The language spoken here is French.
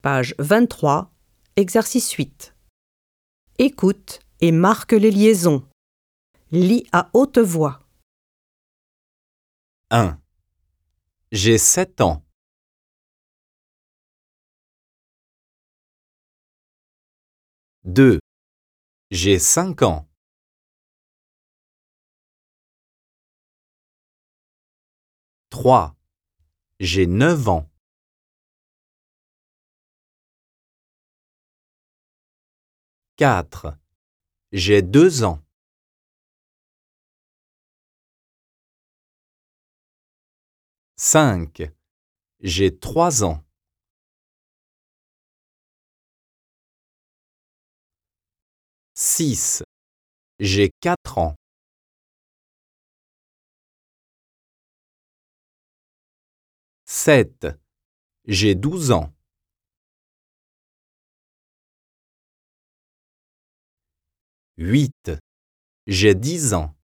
Page 23, exercice 8. Écoute et marque les liaisons. Lis à haute voix. 1. J'ai 7 ans. 2. J'ai 5 ans. 3. J'ai 9 ans. 4. J'ai 2 ans. 5. J'ai 3 ans. 6. J'ai 4 ans. 7. J'ai 12 ans. 8. J'ai 10 ans.